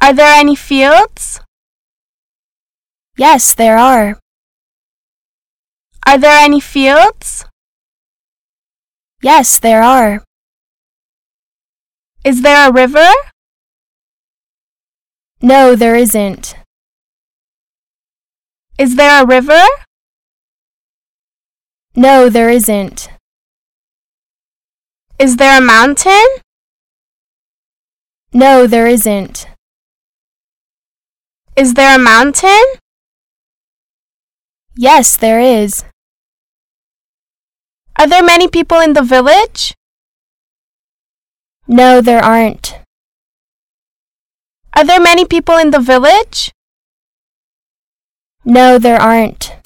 Are there any fields? Yes, there are. Are there any fields? Yes, there are. Is there a river? No, there isn't. Is there a river? No, there isn't. Is there a mountain? No, there isn't. Is there a mountain? Yes, there is. Are there many people in the village? No, there aren't. Are there many people in the village? No, there aren't.